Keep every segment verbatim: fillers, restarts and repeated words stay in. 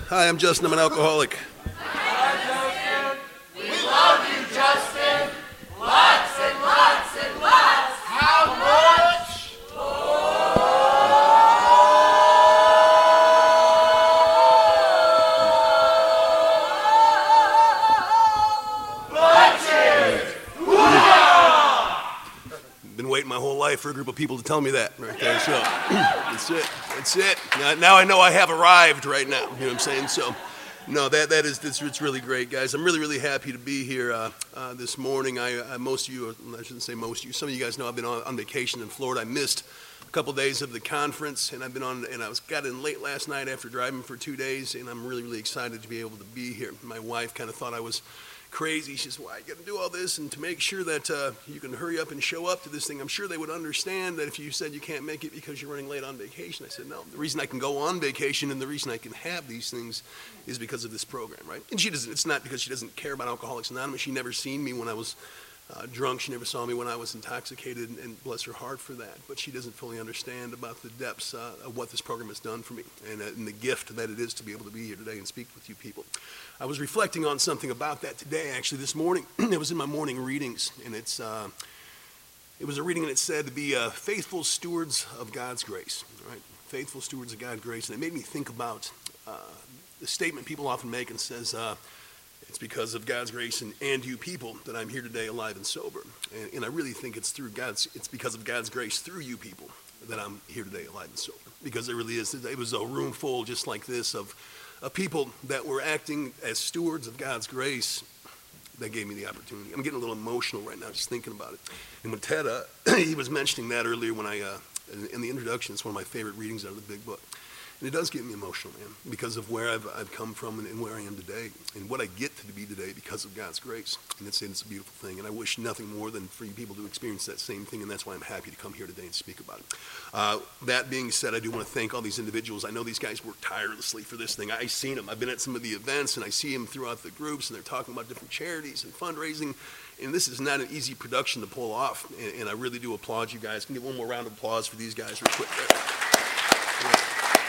Hi, I'm Justin. I'm an alcoholic. Hi, Justin. We love you, Justin. Lots and lots and lots. How much? Bunches. Been waiting my whole life for a group of people to tell me that right there. So that's it. That's it. Now, now I know I have arrived right now. You know what I'm saying? So. No, that that is that's, it's really great, guys. I'm really really happy to be here uh, uh, this morning. I, I most of you, I shouldn't say most of you. Some of you guys know I've been on, on vacation in Florida. I missed a couple days of the conference, and I've been on. And I was got in late last night after driving for two days, and I'm really really excited to be able to be here. My wife kind of thought I was crazy. She says, "Why you got to do all this?" And to make sure that uh, you can hurry up and show up to this thing, I'm sure they would understand that if you said you can't make it because you're running late on vacation. I said, "No, the reason I can go on vacation and the reason I can have these things is because of this program, right?" And she doesn't. It's not because she doesn't care about Alcoholics Anonymous. She never seen me when I was uh, drunk. She never saw me when I was intoxicated, and, and bless her heart for that. But she doesn't fully understand about the depths uh, of what this program has done for me and, uh, and the gift that it is to be able to be here today and speak with you people. I was reflecting on something about that today, actually, this morning. It was in my morning readings, and it's uh, it was a reading, and it said to be uh, faithful stewards of God's grace, right? Faithful stewards of God's grace, and it made me think about uh, the statement people often make and says, uh, it's because of God's grace and, and you people that I'm here today alive and sober. And, and I really think it's through God's, it's because of God's grace through you people that I'm here today alive and sober. Because there really is, it was a room full just like this of of people that were acting as stewards of God's grace that gave me the opportunity. I'm getting a little emotional right now just thinking about it. And when Ted, uh, he was mentioning that earlier when I, uh, in the introduction, it's one of my favorite readings out of the big book. And it does get me emotional, man, because of where I've, I've come from and, and where I am today and what I get to be today because of God's grace. And it's, it's a beautiful thing. And I wish nothing more than for you people to experience that same thing. And that's why I'm happy to come here today and speak about it. Uh, that being said, I do want to thank all these individuals. I know these guys work tirelessly for this thing. I've seen them. I've been at some of the events and I see them throughout the groups and they're talking about different charities and fundraising. And this is not an easy production to pull off. And, and I really do applaud you guys. Can you give one more round of applause for these guys real quick there? Yeah.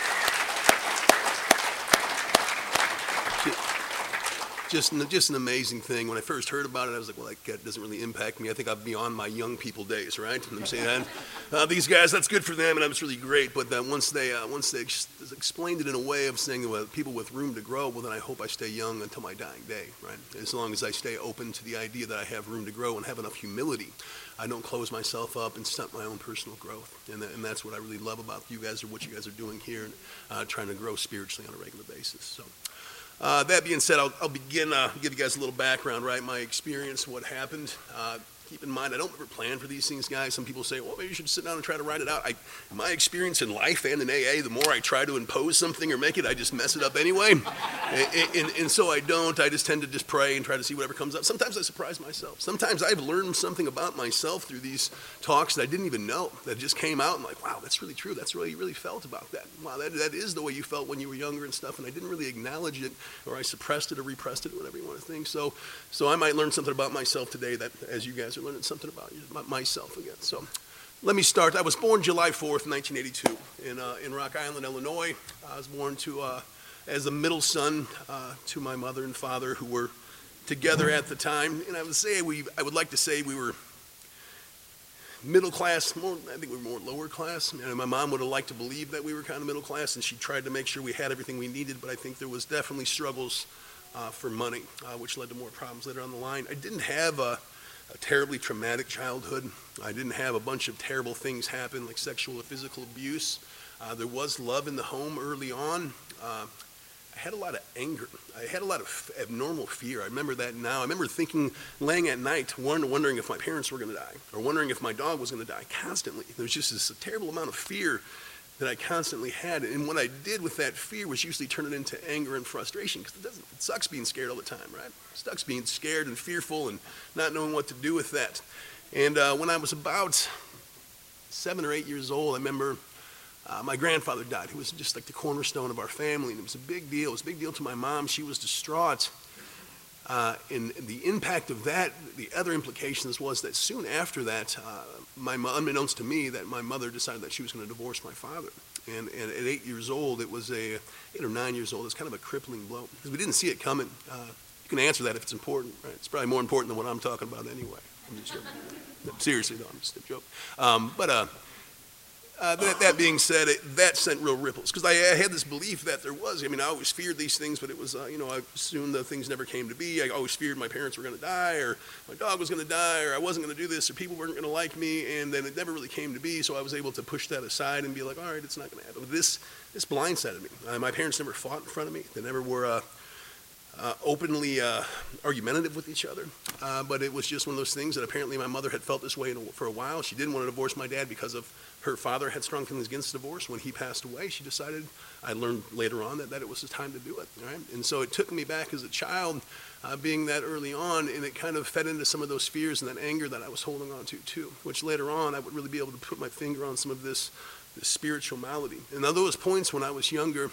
Just, just an amazing thing. When I first heard about it, I was like, well, that doesn't really impact me. I think I'm beyond my young people days, right? And I'm saying, uh, these guys, that's good for them, and that's really great. But uh, once they uh, once they ex- explained it in a way of saying, well, people with room to grow, well, then I hope I stay young until my dying day, right? As long as I stay open to the idea that I have room to grow and have enough humility, I don't close myself up and stunt my own personal growth. And, that, and that's what I really love about you guys or what you guys are doing here and uh, trying to grow spiritually on a regular basis. So. Uh, that being said, I'll, I'll begin, uh, give you guys a little background, right? My experience, what happened. Uh, keep in mind, I don't ever plan for these things, guys. Some people say, well, maybe you should sit down and try to write it out. I, my experience in life and in A A, the more I try to impose something or make it, I just mess it up anyway. and, and, and so I don't. I just tend to just pray and try to see whatever comes up. Sometimes I surprise myself. Sometimes I've learned something about myself through these talks that I didn't even know, that just came out. I'm like, wow, that's really true. That's really, you really felt about that. Wow, that, that is the way you felt when you were younger and stuff. And I didn't really acknowledge it, or I suppressed it or repressed it, whatever you want to think. So, so I might learn something about myself today that, as you guys are learning something about, you, about myself again. So let me start. I was born July fourth, nineteen eighty-two in, uh, in Rock Island, Illinois. I was born to, uh, as the middle son uh, to my mother and father who were together at the time. And I would say we, I would like to say we were middle class, more, I think we were more lower class. And my mom would have liked to believe that we were kind of middle class, and she tried to make sure we had everything we needed, but I think there was definitely struggles uh, for money, uh, which led to more problems later on the line. I didn't have a, a terribly traumatic childhood. I didn't have a bunch of terrible things happen, like sexual or physical abuse. Uh, there was love in the home early on. Uh, I had a lot of anger. I had a lot of abnormal fear. I remember that now. I remember thinking, laying at night, wondering if my parents were going to die, or wondering if my dog was going to die constantly. There was just this terrible amount of fear that I constantly had. And what I did with that fear was usually turn it into anger and frustration, because it doesn't, it sucks being scared all the time, right? It sucks being scared and fearful and not knowing what to do with that. And uh, when I was about seven or eight years old, I remember Uh, my grandfather died, who was just like the cornerstone of our family, and it was a big deal. It was a big deal to my mom. She was distraught. Uh, and the impact of that, the other implications was that soon after that, uh, my unbeknownst to me, that my mother decided that she was going to divorce my father. And, and at eight years old, it was a, eight or nine years old, it's kind of a crippling blow because we didn't see it coming. Uh, you can answer that if it's important, right? It's probably more important than what I'm talking about anyway. I'm just joking. No, seriously, though, I'm just a joke. Um, but uh, uh, that, that being said, it, that sent real ripples because I, I had this belief that there was. I mean, I always feared these things, but it was, uh, you know, I assumed the things never came to be. I always feared my parents were going to die, or my dog was going to die, or I wasn't going to do this, or people weren't going to like me, and then it never really came to be. So I was able to push that aside and be like, all right, it's not going to happen. But this this blindsided me. Uh, my parents never fought in front of me. They never were uh, uh, openly uh, argumentative with each other. Uh, but it was just one of those things that apparently my mother had felt this way in a, for a while. She didn't want to divorce my dad because of her father had strong feelings against divorce. When he passed away, she decided, I learned later on, that, that it was the time to do it. Right? And so it took me back as a child, uh, being that early on, and it kind of fed into some of those fears and that anger that I was holding on to too, which later on I would really be able to put my finger on some of this, this spiritual malady. And now those points when I was younger,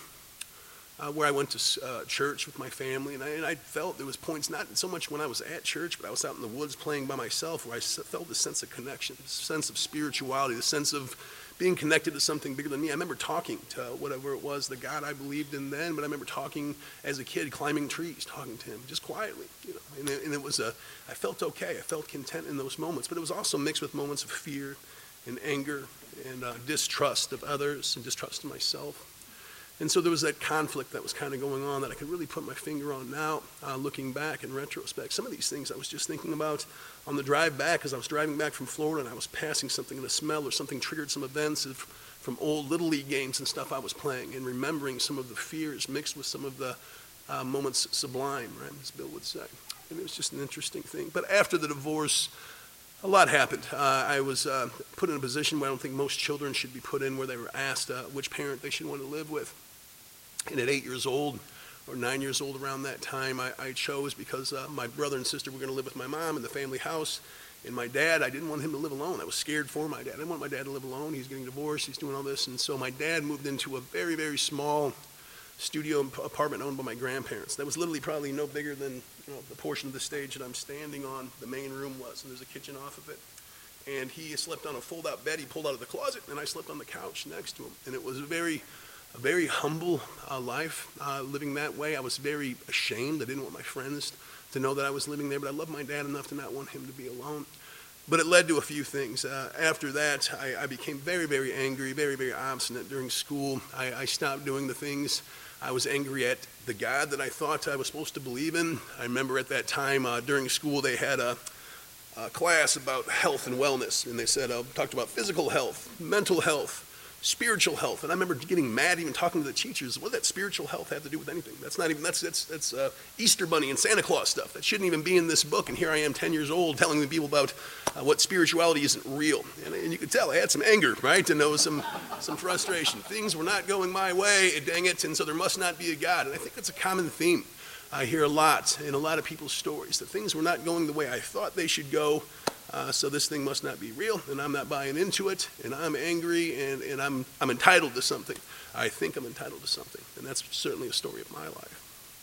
Uh, where I went to uh, church with my family, and I, and I felt there was points, not so much when I was at church, but I was out in the woods playing by myself, where I felt this sense of connection, this sense of spirituality, the sense of being connected to something bigger than me. I remember talking to whatever it was, the God I believed in then, but I remember talking as a kid, climbing trees, talking to him, just quietly, you know. And it, and it was a, I felt okay, I felt content in those moments, but it was also mixed with moments of fear and anger and uh, distrust of others and distrust of myself. And so there was that conflict that was kind of going on that I could really put my finger on now, uh, looking back in retrospect. Some of these things I was just thinking about on the drive back as I was driving back from Florida, and I was passing something and a smell or something triggered some events of, from old Little League games and stuff I was playing, and remembering some of the fears mixed with some of the uh, moments sublime, right, as Bill would say. And it was just an interesting thing. But after the divorce, a lot happened. Uh, I was uh, put in a position where I don't think most children should be put in, where they were asked uh, which parent they should want to live with. And at eight years old, or nine years old around that time, I, I chose because uh, my brother and sister were going to live with my mom in the family house. And my dad, I didn't want him to live alone. I was scared for my dad. I didn't want my dad to live alone. He's getting divorced. He's doing all this. And so my dad moved into a very, very small studio apartment owned by my grandparents. That was literally probably no bigger than, you know, the portion of the stage that I'm standing on, the main room was. And there's a kitchen off of it. And he slept on a fold-out bed he pulled out of the closet, and I slept on the couch next to him. And it was a very... a very humble uh, life, uh, living that way. I was very ashamed. I didn't want my friends to know that I was living there, but I loved my dad enough to not want him to be alone. But it led to a few things. Uh, after that, I, I became very, very angry, very, very obstinate during school. I, I stopped doing the things. I was angry at the God that I thought I was supposed to believe in. I remember at that time uh, during school they had a, a class about health and wellness, and they said, uh, talked about physical health, mental health, spiritual health. And I remember getting mad even talking to the teachers. What did that spiritual health have to do with anything? That's not even, that's that's that's uh, Easter Bunny and Santa Claus stuff. That shouldn't even be in this book. And here I am ten years old telling the people about uh, what spirituality isn't real. And, and you could tell I had some anger, right? And there was some, some frustration. Things were not going my way, dang it, and so there must not be a God. And I think that's a common theme I hear a lot in a lot of people's stories, that things were not going the way I thought they should go. Uh, so this thing must not be real, and I'm not buying into it, and I'm angry, and, and I'm, I'm entitled to something. I think I'm entitled to something, and that's certainly a story of my life.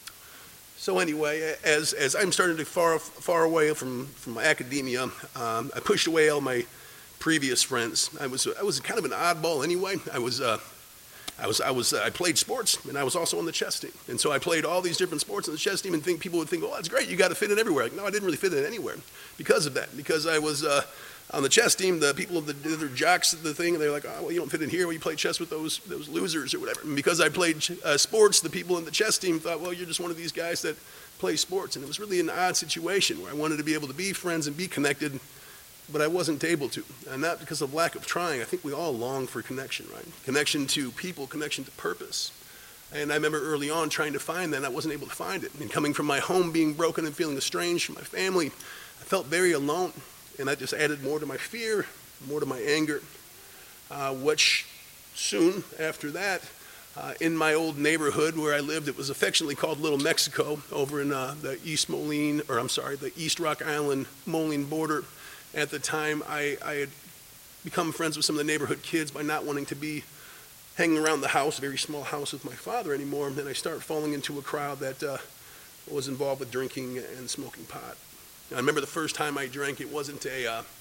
So anyway, as, as I'm starting to far, far away from, from academia, um, I pushed away all my previous friends. I was, I was kind of an oddball anyway. I was... Uh, I was, I was, uh, I played sports, and I was also on the chess team. And so I played all these different sports on the chess team, and think people would think, oh, that's great, you got to fit in everywhere. Like, no, I didn't really fit in anywhere because of that. Because I was uh, on the chess team, the people, the, the other jocks, the thing, and they're like, oh, well, you don't fit in here. Well, you play chess with those those losers or whatever. And because I played uh, sports, the people in the chess team thought, well, you're just one of these guys that play sports. And it was really an odd situation where I wanted to be able to be friends and be connected, but I wasn't able to, and not because of lack of trying. I think we all long for connection, right? Connection to people, connection to purpose. And I remember early on trying to find that, and I wasn't able to find it. And coming from my home being broken and feeling estranged from my family, I felt very alone, and that just added more to my fear, more to my anger, uh, which soon after that, uh, in my old neighborhood where I lived, it was affectionately called Little Mexico, over in uh, the East Moline, or I'm sorry, the East Rock Island Moline border. At the time, I, I had become friends with some of the neighborhood kids by not wanting to be hanging around the house, a very small house with my father anymore, and I started falling into a crowd that uh, was involved with drinking and smoking pot. And I remember the first time I drank, it wasn't a uh,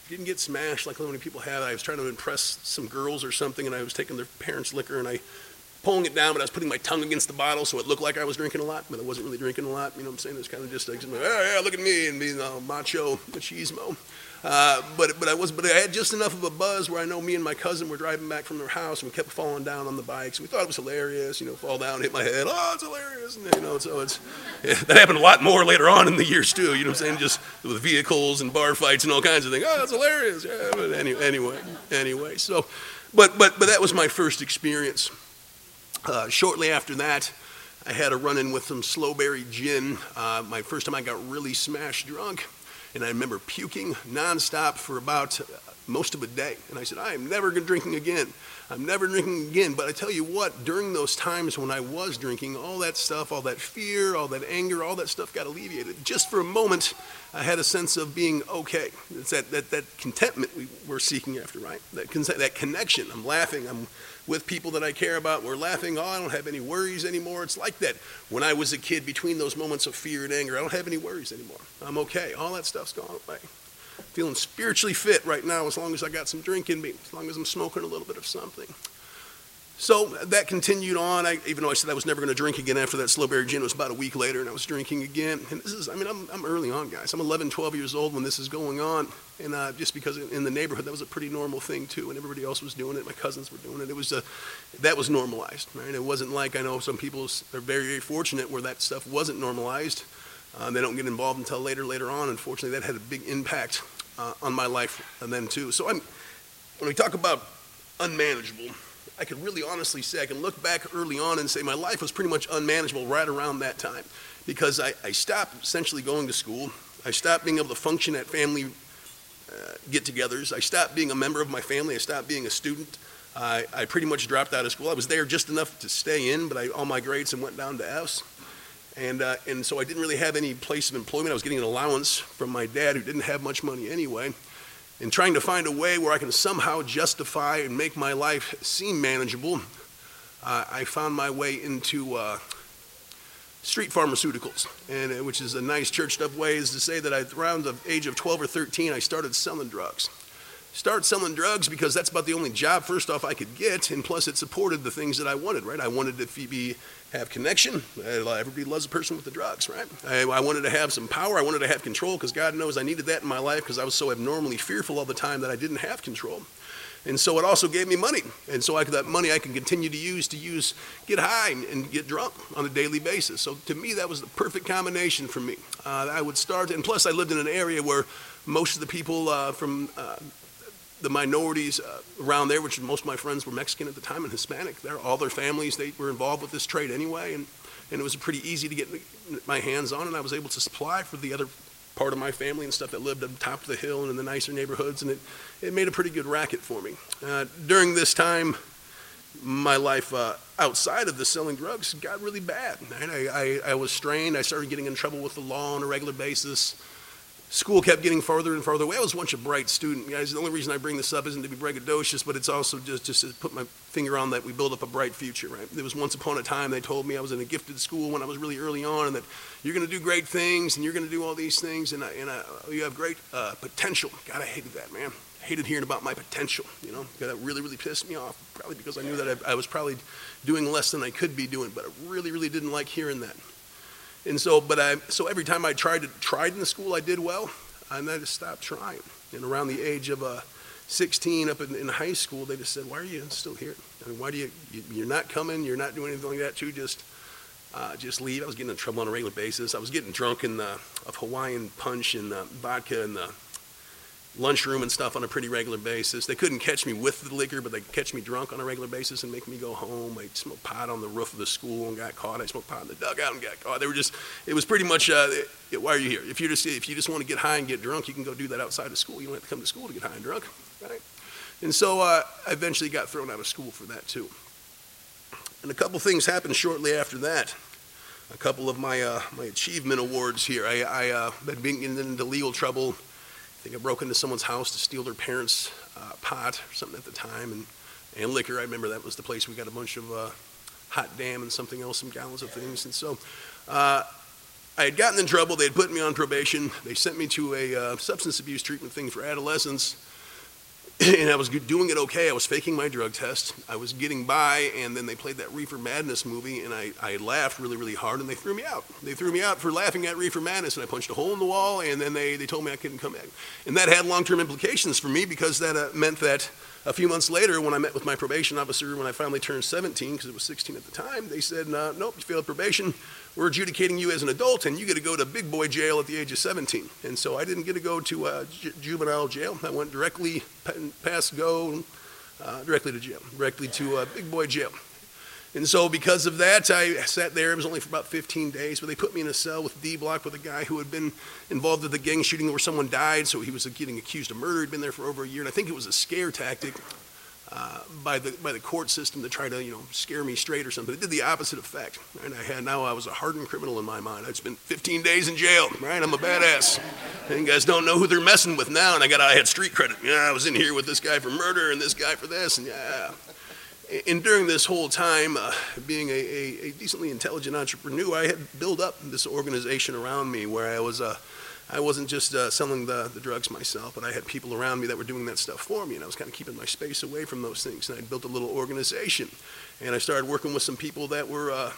didn't get smashed like so many people have. I was trying to impress some girls or something, and I was taking their parents' liquor, and I pulling it down, but I was putting my tongue against the bottle so it looked like I was drinking a lot, but I wasn't really drinking a lot. You know what I'm saying? It was kind of just like, oh yeah, look at me, and being uh, macho, machismo. Uh, but but I was but I had just enough of a buzz where I know me and my cousin were driving back from their house, and we kept falling down on the bikes. We thought it was hilarious, you know, fall down, hit my head. Oh, it's hilarious, and, you know. So it's yeah, that happened a lot more later on in the years too. You know what I'm saying? Just with vehicles and bar fights and all kinds of things. Oh, it's hilarious. Yeah, but anyway, anyway, anyway. So, but but but that was my first experience. Uh, shortly after that, I had a run-in with some Slowberry gin. Uh, my first time I got really smashed drunk. And I remember puking nonstop for about uh, most of a day. And I said, I am never drinking again. I'm never drinking again. But I tell you what, during those times when I was drinking, all that stuff, all that fear, all that anger, all that stuff got alleviated. Just for a moment, I had a sense of being okay. It's that, that, that contentment we were seeking after, right? That, con- that connection. I'm laughing. I'm with people that I care about. We're laughing. Oh, I don't have any worries anymore. It's like that when I was a kid, between those moments of fear and anger, I don't have any worries anymore. I'm okay. All that stuff's gone away. Feeling spiritually fit right now as long as I got some drink in me, as long as I'm smoking a little bit of something. So that continued on. I, even though I said I was never going to drink again after that Slowberry gin, it was about a week later, and I was drinking again. And this is, I mean, I'm, I'm early on, guys. I'm eleven, twelve years old when this is going on. And uh, just because in the neighborhood, that was a pretty normal thing, too. And everybody else was doing it. My cousins were doing it. It was, uh, that was normalized, right? It wasn't like, I know some people are very, very fortunate where that stuff wasn't normalized. Uh, they don't get involved until later, later on. Unfortunately, that had a big impact uh, on my life and then, too. So I'm, when we talk about unmanageable, I could really honestly say, I can look back early on and say my life was pretty much unmanageable right around that time, because I, I stopped essentially going to school. I stopped being able to function at family uh, get-togethers. I stopped being a member of my family. I stopped being a student. I, I pretty much dropped out of school. I was there just enough to stay in, but I, all my grades went down to F's. And, uh, and so I didn't really have any place of employment. I was getting an allowance from my dad, who didn't have much money anyway. And trying to find a way where I can somehow justify and make my life seem manageable, uh, I found my way into uh, street pharmaceuticals, and uh, which is a nice churched up way is to say that I, around the age of twelve or thirteen, I started selling drugs. Start selling drugs because that's about the only job, first off, I could get, and plus it supported the things that I wanted, right? I wanted to be, have connection. Everybody loves a person with the drugs, right? I, I wanted to have some power. I wanted to have control, because God knows I needed that in my life, because I was so abnormally fearful all the time that I didn't have control. And so it also gave me money. And so I, that money I can continue to use to use, get high and, and get drunk on a daily basis. So to me, that was the perfect combination for me. Uh, I would start, and plus I lived in an area where most of the people uh, from uh, the minorities uh, around there, which most of my friends were Mexican at the time and Hispanic, they're, all their families, they were involved with this trade anyway, and, and it was pretty easy to get my hands on, and I was able to supply for the other part of my family and stuff that lived on top of the hill and in the nicer neighborhoods, and it, it made a pretty good racket for me. Uh, during this time, my life uh, outside of the selling drugs got really bad. Right? I, I, I was strained. I started getting in trouble with the law on a regular basis. School kept getting farther and farther away. I was once a bright student, guys. The only reason I bring this up isn't to be braggadocious, but it's also just, just to put my finger on that we build up a bright future, right? There was once upon a time they told me I was in a gifted school when I was really early on, and that you're going to do great things, and you're going to do all these things, and, I, and I, you have great uh, potential. God, I hated that, man. I hated hearing about my potential, you know? That really, really pissed me off, probably because I knew that I, I was probably doing less than I could be doing, but I really, really didn't like hearing that. And so, but I, so every time I tried to, tried in the school, I did well, and I just stopped trying. And around the age of uh, sixteen, up in, in high school, they just said, why are you still here? I mean, why do you, you, you're not coming, you're not doing anything like that, too, just, uh, just leave. I was getting in trouble on a regular basis. I was getting drunk in the, of Hawaiian punch and uh, vodka in the lunchroom and stuff on a pretty regular basis. They couldn't catch me with the liquor, but they could catch me drunk on a regular basis and make me go home. I smoked pot on the roof of the school and got caught. I smoked pot in the dugout and got caught. They were just, it was pretty much, uh, it, why are you here? If you just if you just want to get high and get drunk, you can go do that outside of school. You don't have to come to school to get high and drunk, right? And so uh, I eventually got thrown out of school for that too. And a couple things happened shortly after that. A couple of my uh, my achievement awards here. I, I uh, had been into legal trouble. I think I broke into someone's house to steal their parents' uh, pot or something at the time, and, and liquor. I remember that was the place we got a bunch of uh, hot damn and something else, some gallons of things. And so uh, I had gotten in trouble. They had put me on probation. They sent me to a uh, substance abuse treatment thing for adolescents. And I was doing it okay. I was faking my drug test. I was getting by, and then they played that Reefer Madness movie, and I, I laughed really, really hard, and they threw me out. They threw me out for laughing at Reefer Madness, and I punched a hole in the wall, and then they, they told me I couldn't come back. And that had long-term implications for me, because that uh, meant that a few months later, when I met with my probation officer, when I finally turned seventeen, because it was sixteen at the time, they said, uh, nope, you failed probation. We're adjudicating you as an adult, and you get to go to big boy jail at the age of seventeen. And so I didn't get to go to uh, ju juvenile jail. I went directly past go, uh, directly to jail, directly to uh, big boy jail. And so because of that, I sat there. It was only for about fifteen days, but they put me in a cell with D Block with a guy who had been involved with the gang shooting where someone died, so he was getting accused of murder. He'd been there for over a year, and I think it was a scare tactic uh, by the by the court system to try to, you know, scare me straight or something. It did the opposite effect. And I had now I was a hardened criminal in my mind. I'd spent fifteen days in jail, right? I'm a badass. And you guys don't know who they're messing with now, and I got I had street credit. Yeah, I was in here with this guy for murder and this guy for this, and yeah. And during this whole time, uh, being a, a, a decently intelligent entrepreneur, I had built up this organization around me where I was, uh, I wasn't just uh, selling the, the drugs myself, but I had people around me that were doing that stuff for me, and I was kind of keeping my space away from those things. And I built a little organization, and I started working with some people that were, uh,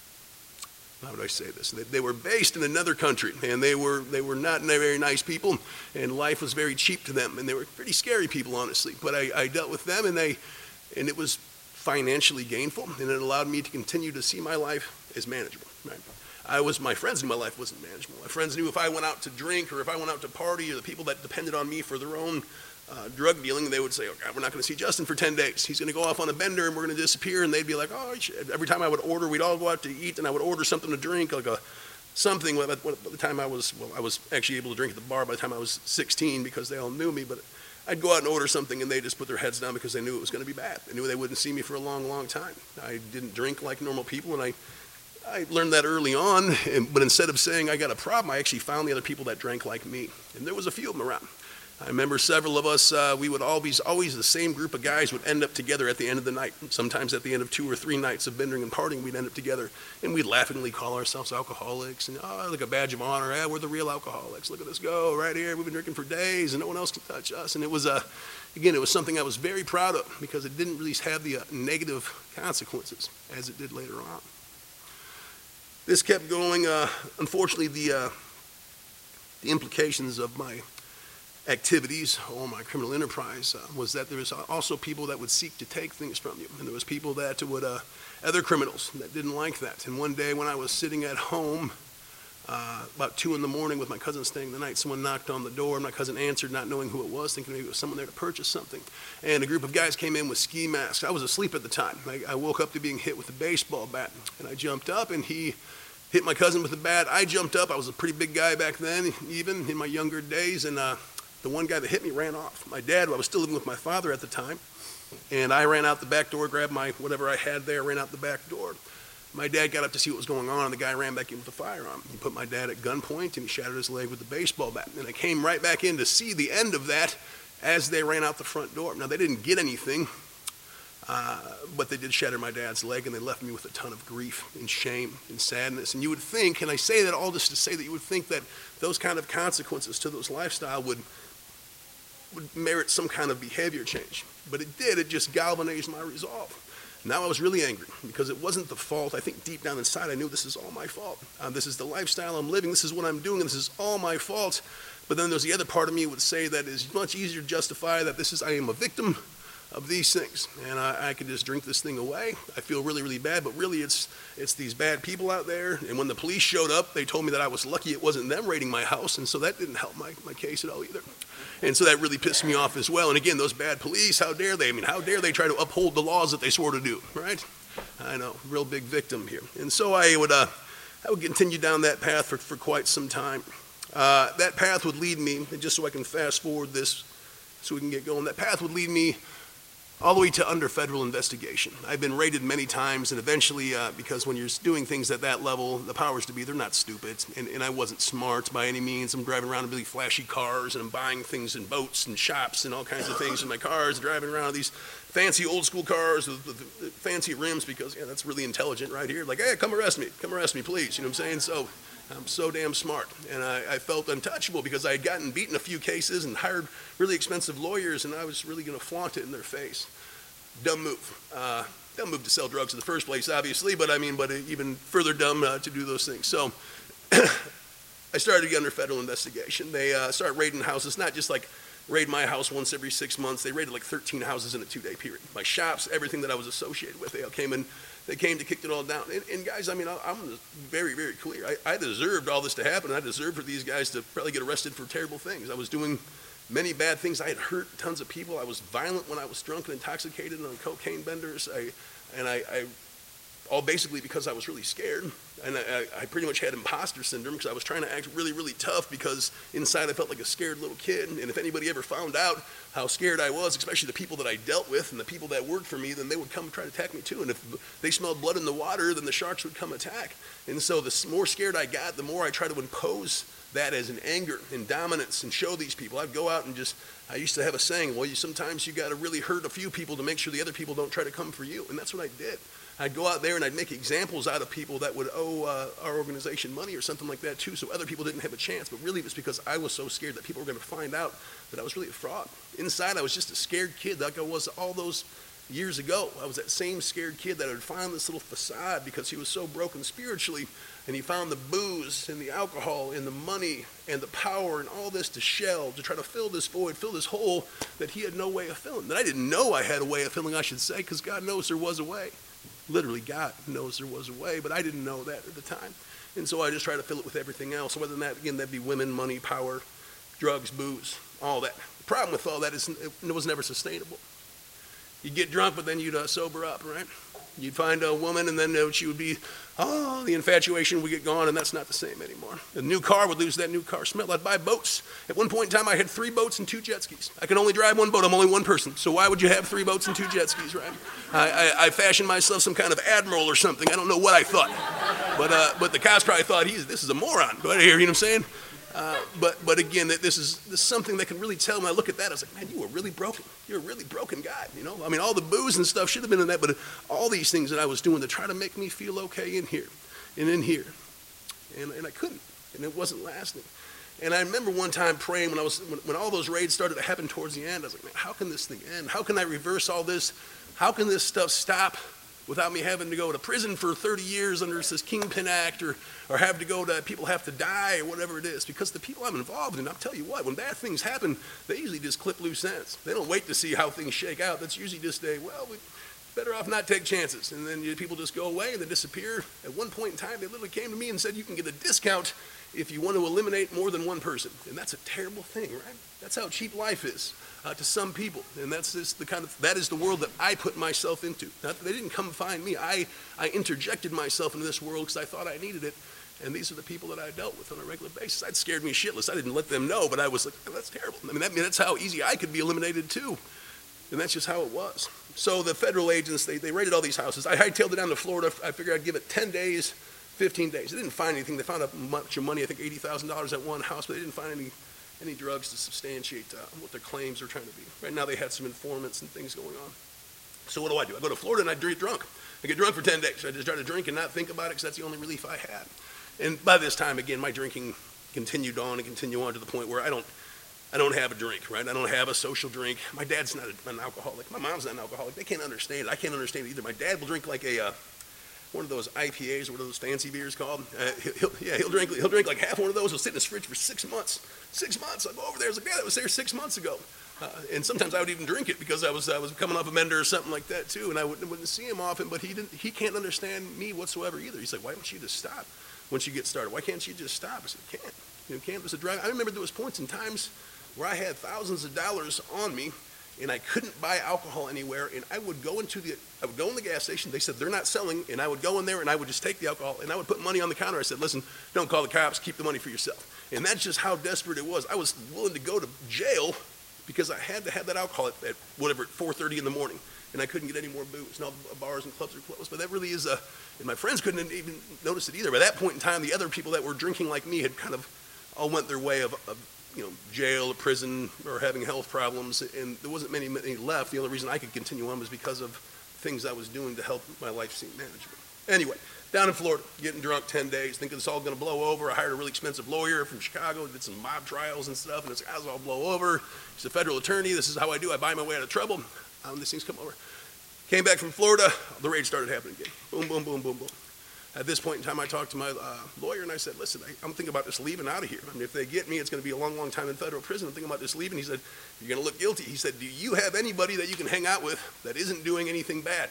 how would I say this? They, they were based in another country, and they were they were not very nice people, and life was very cheap to them, and they were pretty scary people, honestly. But I, I dealt with them, and they, and it was financially gainful, and it allowed me to continue to see my life as manageable. Right? I was, my friends knew my life wasn't manageable. My friends knew if I went out to drink or if I went out to party, or the people that depended on me for their own uh, drug dealing, they would say, oh God, we're not going to see Justin for ten days. He's going to go off on a bender and we're going to disappear. And they'd be like, oh, every time I would order, we'd all go out to eat, and I would order something to drink, like a something. By the time I was, well, I was actually able to drink at the bar by the time I was sixteen, because they all knew me. But I'd go out and order something, and they just put their heads down because they knew it was going to be bad. They knew they wouldn't see me for a long, long time. I didn't drink like normal people, and I, I learned that early on. And, but instead of saying I got a problem, I actually found the other people that drank like me, and there was a few of them around. I remember several of us, uh, we would always, always the same group of guys would end up together at the end of the night. Sometimes at the end of two or three nights of bending and partying, we'd end up together, and we'd laughingly call ourselves alcoholics, and oh, like a badge of honor, yeah, we're the real alcoholics. Look at us go, right here. We've been drinking for days, and no one else can touch us. And it was, uh, again, it was something I was very proud of, because it didn't really have the uh, negative consequences as it did later on. This kept going. Uh, unfortunately, the, uh, the implications of my activities or my criminal enterprise uh, was that there was also people that would seek to take things from you, and there was people that would, uh, other criminals that didn't like that. And one day when I was sitting at home, uh, about two in the morning with my cousin staying the night, someone knocked on the door, and my cousin answered, not knowing who it was, thinking maybe it was someone there to purchase something. And a group of guys came in with ski masks. I was asleep at the time. I, I woke up to being hit with a baseball bat, and I jumped up, and he hit my cousin with a bat. I jumped up. I was a pretty big guy back then, even in my younger days, and uh, the one guy that hit me ran off. My dad, I was still living with my father at the time, and I ran out the back door, grabbed my whatever I had there, ran out the back door. My dad got up to see what was going on, and the guy ran back in with a firearm. He put my dad at gunpoint, and he shattered his leg with the baseball bat. And I came right back in to see the end of that as they ran out the front door. Now, they didn't get anything, uh, but they did shatter my dad's leg, and they left me with a ton of grief and shame and sadness. And you would think, and I say that all just to say that you would think that those kind of consequences to those lifestyle would would merit some kind of behavior change. But it did. It just galvanized my resolve. Now I was really angry, because it wasn't the fault. I think deep down inside I knew this is all my fault. Um, this is the lifestyle I'm living. This is what I'm doing, and this is all my fault. But then there's the other part of me would say that it's much easier to justify that this is, I am a victim of these things, and I, I could just drink this thing away. I feel really, really bad, but really it's it's these bad people out there. And when the police showed up, they told me that I was lucky it wasn't them raiding my house, and so that didn't help my, my case at all either. And so that really pissed me off as well. And again, those bad police, how dare they? I mean, how dare they try to uphold the laws that they swore to do, right? I know, real big victim here. And so I would, uh, I would continue down that path for, for quite some time. Uh, that path would lead me, and just so I can fast forward this so we can get going, that path would lead me all the way to under federal investigation. I've been raided many times, and eventually, uh, because when you're doing things at that level, the powers to be, they're not stupid, and, and I wasn't smart by any means. I'm driving around in really flashy cars, and I'm buying things in boats and shops and all kinds of things in my cars, driving around in these fancy old school cars with, with, with fancy rims, because, yeah, that's really intelligent right here. Like, hey, come arrest me, come arrest me, please, you know what I'm saying? So I'm so damn smart. And I, I felt untouchable because I had gotten beaten a few cases and hired really expensive lawyers, and I was really going to flaunt it in their face. Dumb move. Uh, dumb move to sell drugs in the first place, obviously, but I mean, but even further dumb uh, to do those things. So I started to get under federal investigation. They uh, started raiding houses, not just like raid my house once every six months. They raided like thirteen houses in a two-day period. My shops, everything that I was associated with, they all came in. They came to kick it all down. And, and guys, I mean, I, I'm very, very clear. I, I deserved all this to happen. I deserved for these guys to probably get arrested for terrible things. I was doing many bad things. I had hurt tons of people. I was violent when I was drunk and intoxicated and on cocaine benders. I, and I, I, all basically because I was really scared. And I, I pretty much had imposter syndrome because I was trying to act really, really tough because inside I felt like a scared little kid. And if anybody ever found out how scared I was, especially the people that I dealt with and the people that worked for me, then they would come and try to attack me too. And if they smelled blood in the water, then the sharks would come attack. And so the more scared I got, the more I tried to impose that as an anger and dominance and show these people. I'd go out and just, I used to have a saying, well, you sometimes you got to really hurt a few people to make sure the other people don't try to come for you. And that's what I did. I'd go out there and I'd make examples out of people that would owe uh, our organization money or something like that too, so other people didn't have a chance. But really it was because I was so scared that people were going to find out that I was really a fraud. Inside I was just a scared kid like I was all those years ago. I was that same scared kid that had found this little facade because he was so broken spiritually, and he found the booze and the alcohol and the money and the power and all this to shell, to try to fill this void, fill this hole that he had no way of filling. That I didn't know I had a way of filling, I should say, because God knows there was a way. Literally, God knows there was a way, but I didn't know that at the time. And so I just tried to fill it with everything else. Whether that, again, that'd be women, money, power, drugs, booze, all that. The problem with all that is it was never sustainable. You'd get drunk, but then you'd uh, sober up, right? You'd find a woman, and then uh, she would be, oh, the infatuation would get gone, and that's not the same anymore. The new car would lose that new car smell. I'd buy boats. At one point in time, I had three boats and two jet skis. I can only drive one boat. I'm only one person. So why would you have three boats and two jet skis, right? I, I, I fashioned myself some kind of admiral or something. I don't know what I thought. But uh, but the cops probably thought, he's this is a moron. Go ahead here, you know what I'm saying? Uh, but but again, this is, this is something that can really tell. When I look at that, I was like, man, you were really broken. You're a really broken guy, you know? I mean, all the booze and stuff should have been in that, but all these things that I was doing to try to make me feel okay in here and in here. And, and I couldn't, and it wasn't lasting. And I remember one time praying when I was when, when all those raids started to happen towards the end. I was like, man, how can this thing end? How can I reverse all this? How can this stuff stop without me having to go to prison for thirty years under this Kingpin Act, or, or have to go to, people have to die, or whatever it is? Because the people I'm involved in, I'll tell you what, when bad things happen, they usually just clip loose ends. They don't wait to see how things shake out. That's usually just a, well, we better off not take chances. And then you, people just go away and they disappear. At one point in time, they literally came to me and said, you can get a discount if you want to eliminate more than one person. And that's a terrible thing, right? That's how cheap life is uh, to some people. And that's just the kind of, that is the world that I put myself into. Not, they didn't come find me. I, I interjected myself into this world because I thought I needed it. And these are the people that I dealt with on a regular basis. That scared me shitless. I didn't let them know, but I was like, oh, that's terrible. I mean, that, that's how easy I could be eliminated too. And that's just how it was. So the federal agents, they, they raided all these houses. I hightailed it down to Florida. I figured I'd give it ten days, fifteen days. They didn't find anything. They found a bunch of money, I think eighty thousand dollars at one house, but they didn't find any any drugs to substantiate uh, what their claims were trying to be. Right now they had some informants and things going on. So what do I do? I go to Florida and I get drunk. I get drunk for ten days. I just try to drink and not think about it because that's the only relief I had. And by this time, again, my drinking continued on and continued on to the point where I don't, I don't have a drink, right? I don't have a social drink. My dad's not a, an alcoholic. My mom's not an alcoholic. They can't understand it. I can't understand it either. My dad will drink like a, uh, one of those I P As, or what are those fancy beers called? Uh, he'll, he'll, yeah, he'll drink, he'll drink like half one of those. He'll sit in his fridge for six months. Six months. I'll go over there. I was like, yeah, that was there six months ago. Uh, and sometimes I would even drink it because I was I was coming off a bender or something like that too, and I wouldn't, wouldn't see him often. But he didn't. He can't understand me whatsoever either. He's like, why don't you just stop once you get started? Why can't you just stop? I said, can't. You know, can't. It's a drug. I remember there was points in times where I had thousands of dollars on me, and I couldn't buy alcohol anywhere. And I would go into the, I would go in the gas station. They said they're not selling, and I would go in there and I would just take the alcohol and I would put money on the counter. I said, listen, don't call the cops. Keep the money for yourself. And that's just how desperate it was. I was willing to go to jail because I had to have that alcohol at, at whatever, at four thirty in the morning, and I couldn't get any more booze. And all the bars and clubs are closed. But that really is a, and my friends couldn't even notice it either. By that point in time, the other people that were drinking like me had kind of all went their way of, of you know, jail or prison or having health problems, and there wasn't many, many left. The only reason I could continue on was because of things I was doing to help my life seem manageable. Anyway, Down in Florida, getting drunk ten days, thinking it's all going to blow over. I hired a really expensive lawyer from Chicago, did some mob trials and stuff, and it's going to all blow over. He's a federal attorney. This is how I do. I buy my way out of trouble. Um, these things come over. Came back from Florida. The rage started happening again. Boom, boom, boom, boom, boom. At this point in time, I talked to my uh, lawyer, and I said, listen, I, I'm thinking about just leaving out of here. I mean, if they get me, it's going to be a long, long time in federal prison. I'm thinking about just leaving. He said, you're going to look guilty. He said, do you have anybody that you can hang out with that isn't doing anything bad?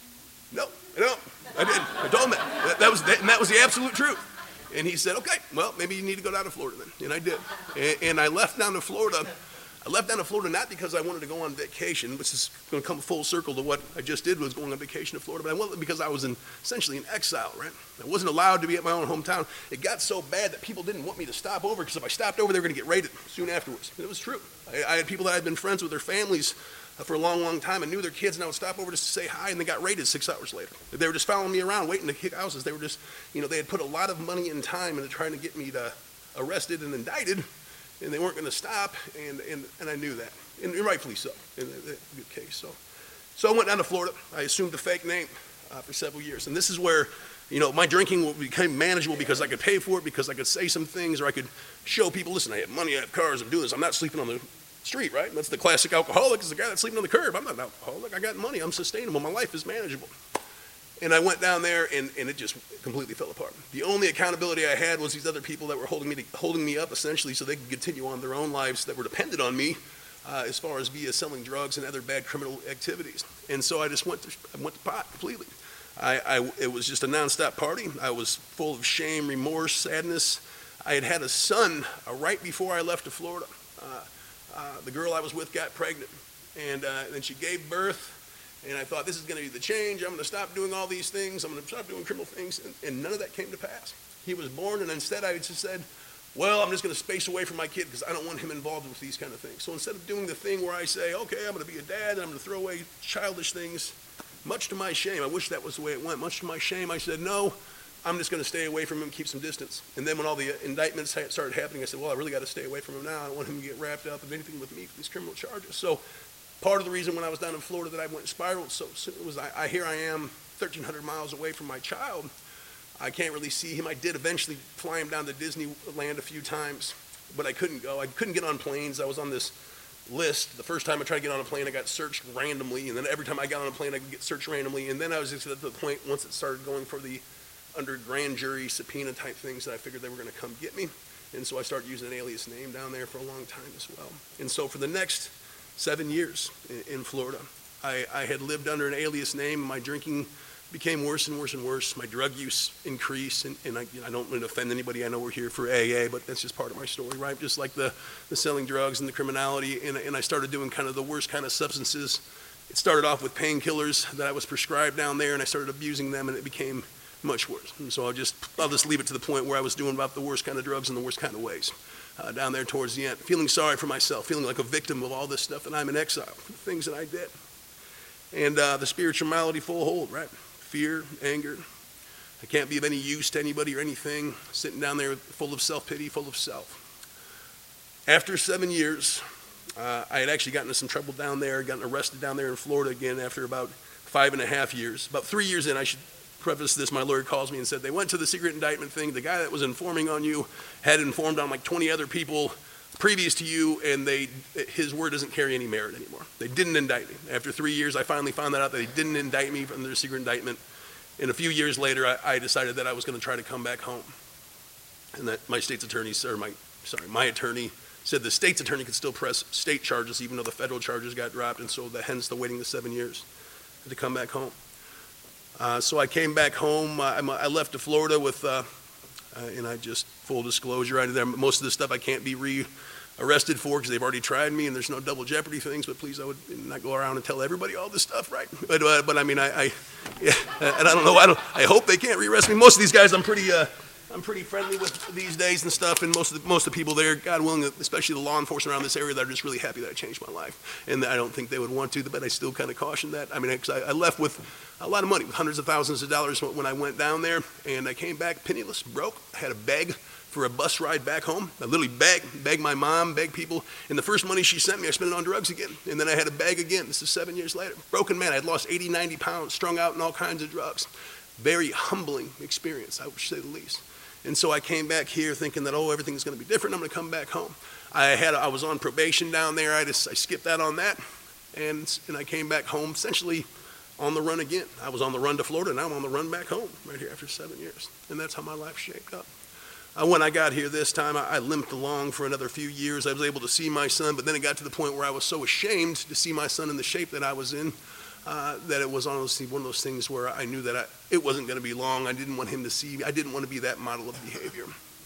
No, I don't. I didn't. I told him that. That, that was, that, and that was the absolute truth. And he said, okay, well, maybe you need to go down to Florida then. And I did. And, and I left down to Florida. I left down to Florida not because I wanted to go on vacation, which is going to come full circle to what I just did, was going on vacation to Florida, but I went because I was in, essentially in exile, right? I wasn't allowed to be at my own hometown. It got so bad that people didn't want me to stop over, because if I stopped over, they were going to get raided soon afterwards. And it was true. I, I had people that I'd been friends with their families for a long, long time and knew their kids, and I would stop over just to say hi, and they got raided six hours later. They were just following me around, waiting to kick houses. They were just, you know, they had put a lot of money and time into trying to get me to arrested and indicted, and they weren't going to stop, and, and, and I knew that, and rightfully so, in a good case. So, so I went down to Florida. I assumed a fake name uh, for several years, and this is where, you know, my drinking became manageable because I could pay for it, because I could say some things, or I could show people, listen, I have money, I have cars, I'm doing this, I'm not sleeping on the street, right? That's the classic alcoholic, is the guy that's sleeping on the curb. I'm not an alcoholic, I got money, I'm sustainable, my life is manageable. And I went down there, and, and it just completely fell apart. The only accountability I had was these other people that were holding me to, holding me up, essentially, so they could continue on their own lives that were dependent on me, uh, as far as via selling drugs and other bad criminal activities. And so I just went to, I went to pot completely. I, I, it was just a nonstop party. I was full of shame, remorse, sadness. I had had a son uh, right before I left to Florida. Uh, uh, the girl I was with got pregnant, and uh, then she gave birth. And I thought, this is going to be the change. I'm going to stop doing all these things. I'm going to stop doing criminal things. And, and none of that came to pass. He was born, and instead I just said, well, I'm just going to space away from my kid because I don't want him involved with these kind of things. So instead of doing the thing where I say, okay, I'm going to be a dad, and I'm going to throw away childish things, much to my shame, I wish that was the way it went, much to my shame, I said, no, I'm just going to stay away from him, keep some distance. And then when all the indictments started happening, I said, well, I really got to stay away from him now. I don't want him to get wrapped up in anything with me for these criminal charges. So part of the reason when I was down in Florida that I went spiraled so soon was I, I here I am thirteen hundred miles away from my child. I can't really see him. I did eventually fly him down to Disneyland a few times, but I couldn't go. I couldn't get on planes. I was on this list. The first time I tried to get on a plane, I got searched randomly, and then every time I got on a plane, I could get searched randomly. And then I was just at the point, once it started going for the under grand jury subpoena type things, that I figured they were going to come get me. And so I started using an alias name down there for a long time as well. And so for the next seven years in Florida, I, I had lived under an alias name. My drinking became worse and worse and worse. My drug use increased, and, and I, you know, I don't want to offend anybody. I know we're here for A A, but that's just part of my story, right? Just like the, the selling drugs and the criminality, and, and I started doing kind of the worst kind of substances. It started off with painkillers that I was prescribed down there, and I started abusing them, and it became much worse. And so I'll just, I'll just leave it to the point where I was doing about the worst kind of drugs in the worst kind of ways. Uh, down there towards the end, feeling sorry for myself, feeling like a victim of all this stuff, and I'm in exile for the things that I did. And uh, the spiritual malady full hold, right? Fear, anger. I can't be of any use to anybody or anything, sitting down there full of self-pity, full of self. After seven years, uh, I had actually gotten into some trouble down there, gotten arrested down there in Florida again after about five and a half years. About three years in, I should preface this, my lawyer calls me and said, they went to the secret indictment thing. The guy that was informing on you had informed on like twenty other people previous to you, and they, his word doesn't carry any merit anymore. They didn't indict me. After three years, I finally found that out, that they didn't indict me from their secret indictment. And a few years later, I, I decided that I was going to try to come back home. And that my state's attorney, or my, sorry, my attorney said the state's attorney could still press state charges even though the federal charges got dropped, and so the, hence the waiting the seven years to come back home. Uh, so I came back home. Uh, I left to Florida with, uh, uh, and I just, full disclosure, I, there, most of this stuff I can't be re-arrested for because they've already tried me and there's no double jeopardy things, but please, I would not go around and tell everybody all this stuff, right? But, uh, but I mean, I, I yeah, and I don't know, I, don't, I hope they can't re-arrest me. Most of these guys I'm pretty, uh, I'm pretty friendly with these days and stuff, and most of the, most of the people there, God willing, especially the law enforcement around this area, they're just really happy that I changed my life. And I don't think they would want to, but I still kind of caution that. I mean, cause I, I left with a lot of money, with hundreds of thousands of dollars when I went down there, and I came back penniless, broke. I had a beg for a bus ride back home. I literally begged, begged my mom, begged people, and the first money she sent me, I spent it on drugs again. And then I had to beg again. This is seven years later. Broken man, I had lost eighty, ninety pounds, strung out in all kinds of drugs. very humbling experience, I would say the least. And so I came back here thinking that, oh, everything's going to be different. I'm going to come back home. I had I was on probation down there. I just I skipped out on that, and and I came back home essentially on the run again. I was on the run to Florida, and now I'm on the run back home right here after seven years. And that's how my life shaped up. Uh, when I got here this time, I, I limped along for another few years. I was able to see my son, but then it got to the point where I was so ashamed to see my son in the shape that I was in, uh, that it was honestly one of those things where I knew that I, it wasn't going to be long. I didn't want him to see me. I didn't want to be that model of behavior.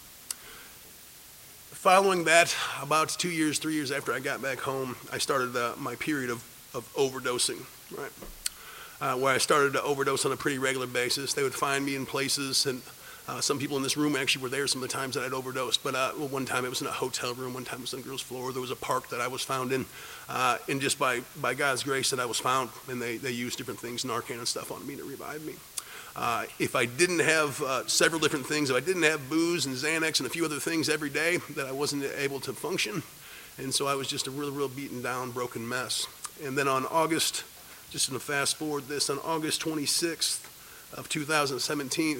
Following that, about two years, three years after I got back home, I started uh, my period of, of overdosing, right? Uh, where I started to overdose on a pretty regular basis. They would find me in places, and uh, some people in this room actually were there some of the times that I'd overdosed. But uh, well, one time it was in a hotel room, one time it was on the girls' floor. There was a park that I was found in, uh, and just by, by God's grace that I was found, and they, they used different things, Narcan and stuff on me to revive me. Uh, if I didn't have uh, several different things, if I didn't have booze and Xanax and a few other things every day, that I wasn't able to function. And so I was just a real, real beaten down, broken mess. And then on August, just going to fast forward this, on August twenty-sixth of two thousand seventeen,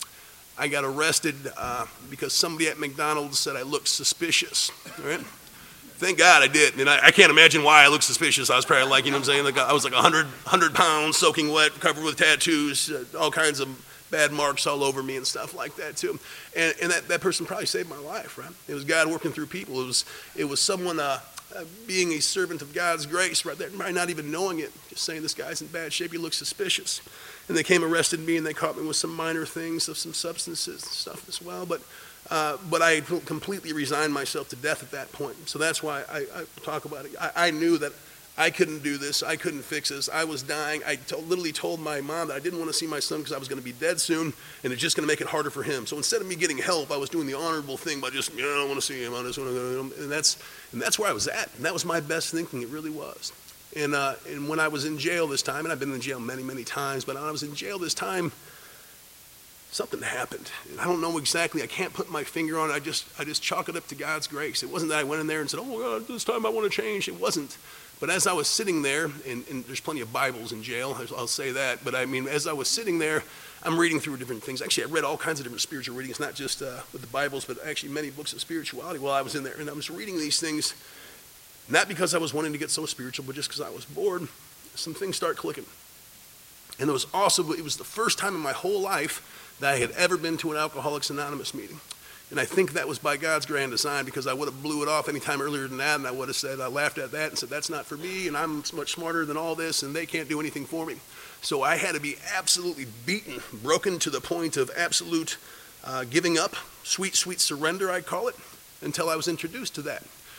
I got arrested uh, because somebody at McDonald's said I looked suspicious, right? Thank God I did. And I, I can't imagine why I looked suspicious. I was probably like, you know what I'm saying? Like I was like one hundred, one hundred pounds, soaking wet, covered with tattoos, uh, all kinds of bad marks all over me and stuff like that too. And, and that, that person probably saved my life, right? It was God working through people. It was, it was someone uh, uh, being a servant of God's grace right there, probably not even knowing it, just saying this guy's in bad shape, he looks suspicious. And they came, arrested me, and they caught me with some minor things of some substances and stuff as well. But Uh, but I completely resigned myself to death at that point. So that's why I, I talk about it. I, I knew that I couldn't do this. I couldn't fix this. I was dying. I to- literally told my mom that I didn't want to see my son because I was going to be dead soon, and it's just going to make it harder for him. So instead of me getting help, I was doing the honorable thing by just, you know, I don't want to see him. I just want to, and that's and that's where I was at. And that was my best thinking. It really was. And uh, and when I was in jail this time, and I've been in jail many, many times, but when I was in jail this time, something happened. And I don't know exactly. I can't put my finger on it. I just, I just chalk it up to God's grace. It wasn't that I went in there and said, oh, God, this time I want to change. It wasn't. But as I was sitting there, and, and there's plenty of Bibles in jail, I'll say that. But I mean, as I was sitting there, I'm reading through different things. Actually, I read all kinds of different spiritual readings, not just uh, with the Bibles, but actually many books of spirituality while I was in there. And I was reading these things, not because I was wanting to get so spiritual, but just because I was bored. Some things start clicking. And it was also, it was the first time in my whole life that I had ever been to an Alcoholics Anonymous meeting. And I think that was by God's grand design, because I would have blew it off any time earlier than that, and I would have said, I laughed at that and said, that's not for me, and I'm much smarter than all this, and they can't do anything for me. So I had to be absolutely beaten, broken to the point of absolute uh, giving up, sweet, sweet surrender, I'd call it, until I was introduced to that.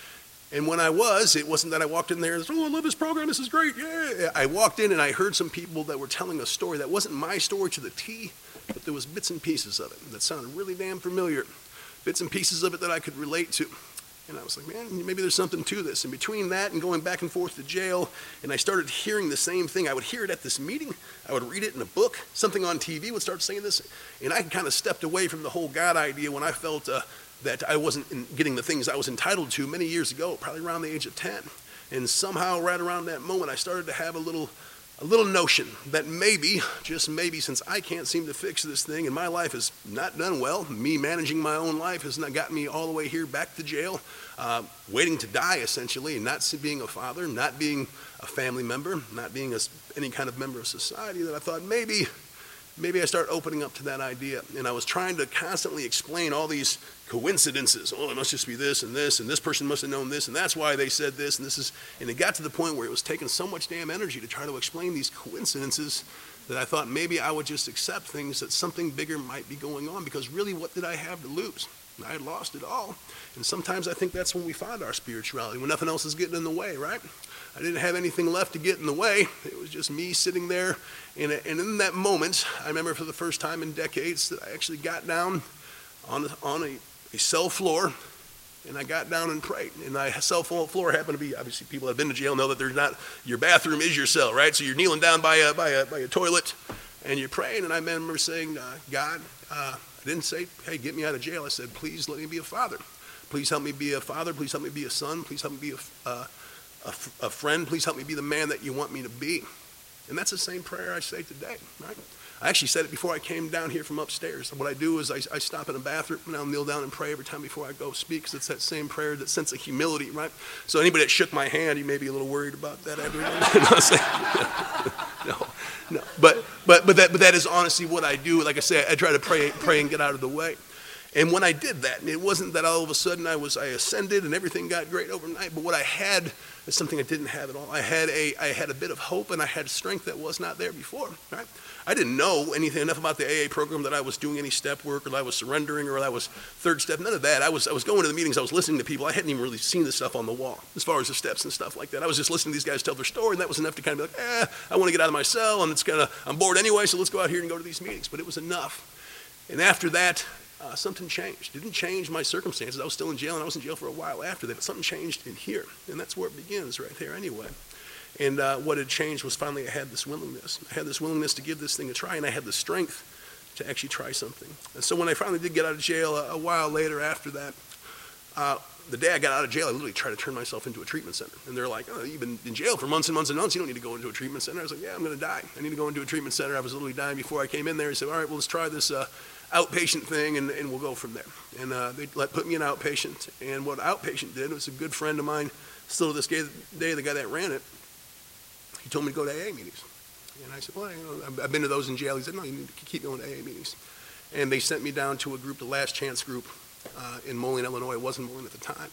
And when I was, it wasn't that I walked in there and said, oh, I love this program, this is great, yeah. I walked in and I heard some people that were telling a story that wasn't my story to the T, but there was bits and pieces of it that sounded really damn familiar, bits and pieces of it that I could relate to. And I was like, man, maybe there's something to this. And between that and going back and forth to jail, and I started hearing the same thing. I would hear it at this meeting. I would read it in a book. Something on T V would start saying this. And I kind of stepped away from the whole God idea when I felt uh, that I wasn't in getting the things I was entitled to many years ago, probably around the age of ten. And somehow right around that moment, I started to have a little a little notion that maybe, just maybe, since I can't seem to fix this thing and my life has not done well, me managing my own life has not gotten me all the way here back to jail, uh, waiting to die essentially, and not being a father, not being a family member, not being a, any kind of member of society, that I thought maybe, maybe I start opening up to that idea. And I was trying to constantly explain all these coincidences. Oh, it must just be this and this, and this person must have known this, and that's why they said this, and this is, and it got to the point where it was taking so much damn energy to try to explain these coincidences that I thought maybe I would just accept things, that something bigger might be going on, because really what did I have to lose? I had lost it all. And sometimes I think that's when we find our spirituality, when nothing else is getting in the way, right? I didn't have anything left to get in the way. It was just me sitting there. And, and in that moment, I remember for the first time in decades that I actually got down on, on a, a cell floor, and I got down and prayed. And my cell floor happened to be, obviously people that have been to jail know that there's not, your bathroom is your cell, right? So you're kneeling down by a, by a, by a toilet, and you're praying. And I remember saying, uh, God, uh, I didn't say, hey, get me out of jail. I said, please let me be a father. Please help me be a father. Please help me be a son. Please help me be a, uh, a, a friend. Please help me be the man that you want me to be. And that's the same prayer I say today, right? I actually said it before I came down here from upstairs. What I do is I, I stop in a bathroom and I'll kneel down and pray every time before I go speak, because it's that same prayer, that sense of humility, right? So anybody that shook my hand, you may be a little worried about that. no, no, but but but that but that is honestly what I do. Like I say, I try to pray pray and get out of the way. And when I did that, it wasn't that all of a sudden I was I ascended and everything got great overnight, but what I had is something I didn't have at all. I had a I had a bit of hope, and I had strength that was not there before, right? I didn't know anything enough about the A A program that I was doing any step work, or that I was surrendering, or that I was third step, none of that. I was I was going to the meetings, I was listening to people. I hadn't even really seen the stuff on the wall as far as the steps and stuff like that. I was just listening to these guys tell their story, and that was enough to kind of be like, eh, I want to get out of my cell, and it's kind of, I'm bored anyway, so let's go out here and go to these meetings. But it was enough. And after that, Uh, something changed. It didn't change my circumstances. I was still in jail, and I was in jail for a while after that, but something changed in here, and that's where it begins, right there anyway. And uh, what had changed was finally I had this willingness. I had this willingness to give this thing a try, and I had the strength to actually try something. And so when I finally did get out of jail a, a while later after that, uh, the day I got out of jail, I literally tried to turn myself into a treatment center. And they're like, oh, you've been in jail for months and months and months. You don't need to go into a treatment center. I was like, yeah, I'm going to die. I need to go into a treatment center. I was literally dying before I came in there. He said, all right, well, let's try this uh, outpatient thing, and, and we'll go from there. And uh, they let, put me in outpatient. And what outpatient did was a good friend of mine, still to this day, the guy that ran it, he told me to go to A A meetings. And I said, well, you know, I've been to those in jail. He said, no, you need to keep going to A A meetings. And they sent me down to a group, the Last Chance group uh, in Moline, Illinois. It wasn't Moline at the time.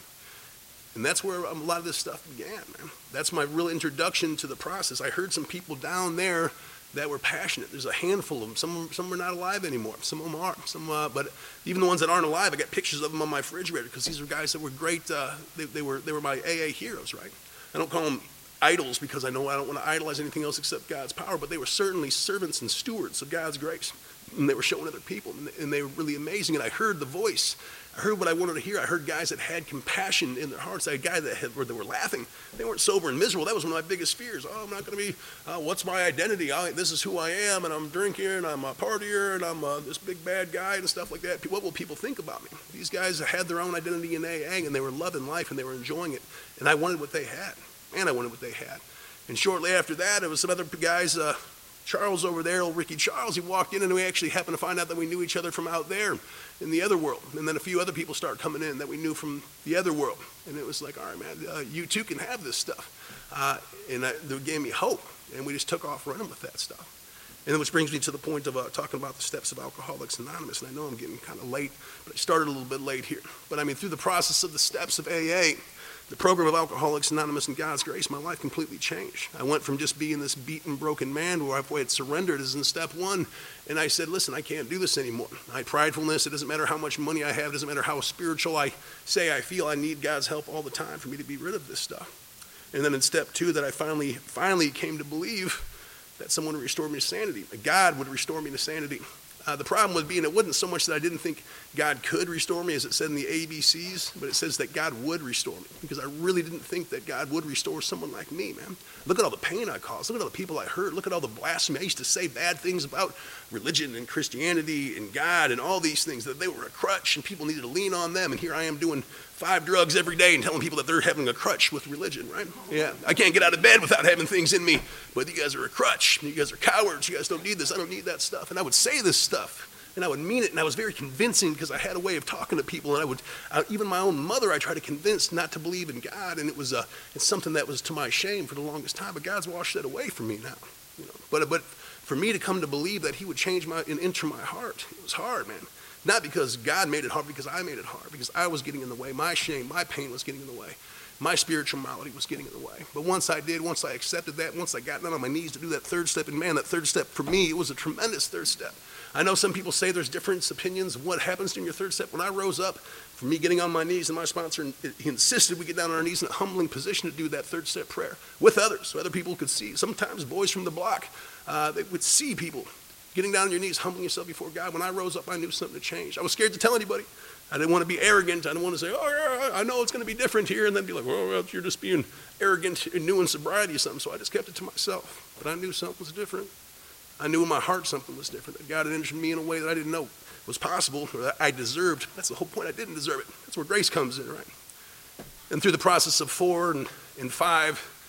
And that's where a lot of this stuff began, man. That's my real introduction to the process. I heard some people down there that were passionate. There's a handful of them. Some, some are not alive anymore. Some of them are. Some, uh, but even the ones that aren't alive, I got pictures of them on my refrigerator, because these are guys that were great. Uh, they, they were they were my A A heroes, right? I don't call them idols, because I know I don't want to idolize anything else except God's power, but they were certainly servants and stewards of God's grace. And they were showing other people, and they, and they were really amazing. And I heard the voice. I heard what I wanted to hear. I heard guys that had compassion in their hearts. I had guys that, had, that were laughing. They weren't sober and miserable. That was one of my biggest fears. Oh, I'm not going to be, uh, what's my identity? I, this is who I am, and I'm drinking, and I'm a partier, and I'm uh, this big bad guy, and stuff like that. What will people think about me? These guys had their own identity in A A, and they were loving life, and they were enjoying it. And I wanted what they had, and I wanted what they had. And shortly after that, it was some other guys, uh, Charles over there, old Ricky Charles, he walked in, and we actually happened to find out that we knew each other from out there in the other world. And then a few other people started coming in that we knew from the other world. And it was like, all right, man, uh, you too can have this stuff. Uh, and I, they gave me hope, and we just took off running with that stuff. And then which brings me to the point of uh, talking about the steps of Alcoholics Anonymous. And I know I'm getting kind of late, but I started a little bit late here. But I mean, through the process of the steps of A A, the program of Alcoholics Anonymous and God's grace, my life completely changed. I went from just being this beaten, broken man where I had surrendered as in step one, and I said, listen, I can't do this anymore. I had pridefulness. It doesn't matter how much money I have. It doesn't matter how spiritual I say I feel. I need God's help all the time for me to be rid of this stuff. And then in step two, that I finally, finally came to believe that someone would restore me to sanity. God would restore me to sanity. Uh, the problem with being, it wasn't so much that I didn't think God could restore me, as it said in the A B Cs, but it says that God would restore me, because I really didn't think that God would restore someone like me, man. Look at all the pain I caused. Look at all the people I hurt. Look at all the blasphemy. I used to say bad things about religion and Christianity and God and all these things, that they were a crutch and people needed to lean on them. And here I am doing five drugs every day and telling people that they're having a crutch with religion, right? Yeah, I can't get out of bed without having things in me, but you guys are a crutch. You guys are cowards. You guys don't need this. I don't need that stuff. And I would say this stuff, and I would mean it, and I was very convincing, because I had a way of talking to people, and I would, uh, even my own mother, I tried to convince not to believe in God, and it was uh, it's something that was to my shame for the longest time, but God's washed that away from me now, you know. But but for me to come to believe that He would change my and enter my heart, it was hard, man. Not because God made it hard, because I made it hard, because I was getting in the way. My shame, my pain was getting in the way. My spirituality was getting in the way. But once I did, once I accepted that, once I got down on my knees to do that third step, and man, that third step for me, it was a tremendous third step. I know some people say there's different opinions of what happens during your third step. When I rose up, for me getting on my knees, and my sponsor, he insisted we get down on our knees in a humbling position to do that third step prayer with others, so other people could see. Sometimes boys from the block, uh, they would see people getting down on your knees, humbling yourself before God. When I rose up, I knew something had changed. I was scared to tell anybody. I didn't want to be arrogant. I didn't want to say, oh, yeah, I know it's going to be different here, and then be like, well, well, you're just being arrogant and new in sobriety or something. So I just kept it to myself. But I knew something was different. I knew in my heart something was different, that God had entered me in a way that I didn't know was possible, or that I deserved. That's the whole point. I didn't deserve it. That's where grace comes in, right? And through the process of four and, and five,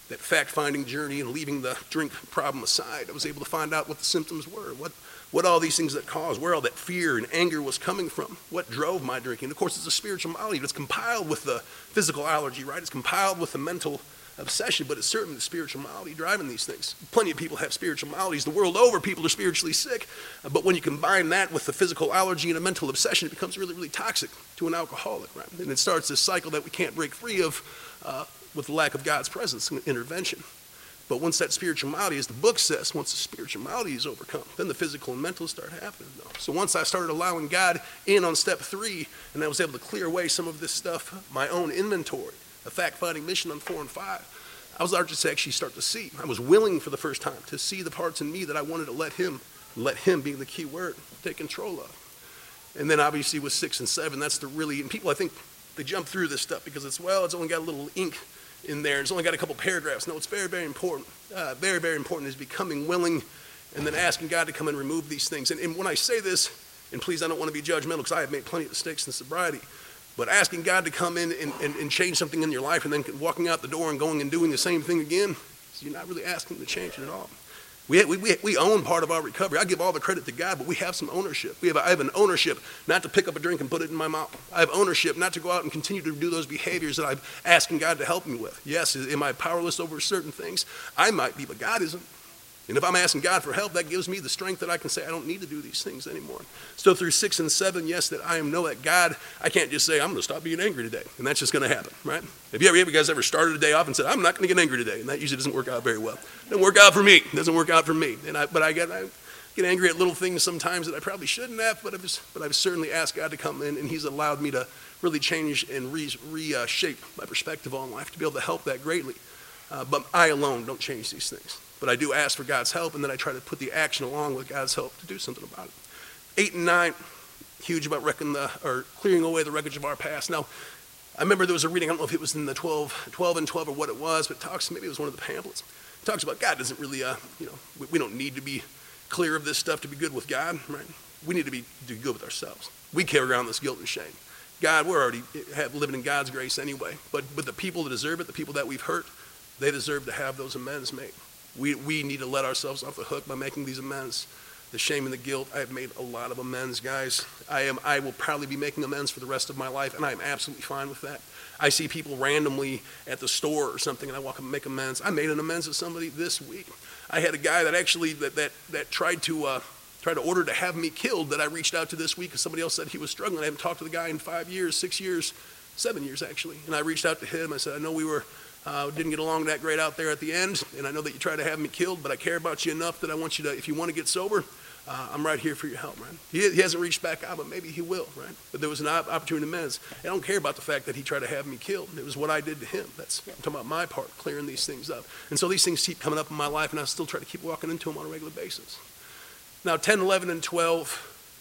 that fact-finding journey and leaving the drink problem aside, I was able to find out what the symptoms were, what, what all these things that caused, where all that fear and anger was coming from, what drove my drinking. Of course, it's a spiritual malady. It's compiled with the physical allergy, right? It's compiled with the mental obsession, but it's certainly the spiritual malady driving these things. Plenty of people have spiritual maladies. The world over, people are spiritually sick, uh, but when you combine that with the physical allergy and a mental obsession, it becomes really, really toxic to an alcoholic, right? And it starts this cycle that we can't break free of uh, with the lack of God's presence and intervention. But once that spiritual malady, as the book says, once the spiritual malady is overcome, then the physical and mental start happening. Though. So once I started allowing God in on step three, and I was able to clear away some of this stuff, my own inventory, a fact-finding mission on four and five, I was starting to actually start to see. I was willing for the first time to see the parts in me that I wanted to let him, let him being the key word, take control of. And then obviously with six and seven, that's the really, and people I think they jump through this stuff because it's, well, it's only got a little ink in there. It's only got a couple paragraphs. No, it's very, very important. Uh, very, very important is becoming willing and then asking God to come and remove these things. And, and when I say this, and please, I don't want to be judgmental because I have made plenty of mistakes in sobriety, but asking God to come in and, and, and change something in your life and then walking out the door and going and doing the same thing again, you're not really asking him to change it at all. We, we, we own part of our recovery. I give all the credit to God, but we have some ownership. We have, I have an ownership not to pick up a drink and put it in my mouth. I have ownership not to go out and continue to do those behaviors that I'm asking God to help me with. Yes, am I powerless over certain things? I might be, but God isn't. And if I'm asking God for help, that gives me the strength that I can say, I don't need to do these things anymore. So through six and seven, yes, that I am know that God, I can't just say, I'm going to stop being angry today. And that's just going to happen, right? Have you ever, you guys ever started a day off and said, I'm not going to get angry today? And that usually doesn't work out very well. It doesn't work out for me. It doesn't work out for me. And I, but I get, I get angry at little things sometimes that I probably shouldn't have, but I've, just, but I've certainly asked God to come in, and he's allowed me to really change and reshape re, uh, shape my perspective on life to be able to help that greatly. Uh, but I alone don't change these things. But I do ask for God's help, and then I try to put the action along with God's help to do something about it. Eight and nine, huge about wrecking the, or clearing away the wreckage of our past. Now, I remember there was a reading, I don't know if it was in the twelve, twelve and twelve or what it was, but it talks, maybe it was one of the pamphlets. It talks about God doesn't really, uh, you know, we, we don't need to be clear of this stuff to be good with God, right? We need to be do good with ourselves. We carry around this guilt and shame. God, we're already have, living in God's grace anyway, but, but the people that deserve it, the people that we've hurt, they deserve to have those amends made. We, we need to let ourselves off the hook by making these amends. The shame and the guilt, I have made a lot of amends, guys. I am. I will probably be making amends for the rest of my life, and I am absolutely fine with that. I see people randomly at the store or something, and I walk up and make amends. I made an amends with somebody this week. I had a guy that actually, that that, that tried to uh, tried to order to have me killed that I reached out to this week because somebody else said he was struggling. I haven't talked to the guy in five years, six years, seven years actually. And I reached out to him. I said, I know we were Uh, didn't get along that great out there at the end, and I know that you tried to have me killed, but I care about you enough that I want you to, if you want to get sober, uh, I'm right here for your help, right? He, he hasn't reached back out, but maybe he will, right? But there was an opportunity to amends. I don't care about the fact that he tried to have me killed. It was what I did to him. That's, I'm talking about my part, clearing these things up. And so these things keep coming up in my life, and I still try to keep walking into them on a regular basis. Now, ten, eleven, and twelve,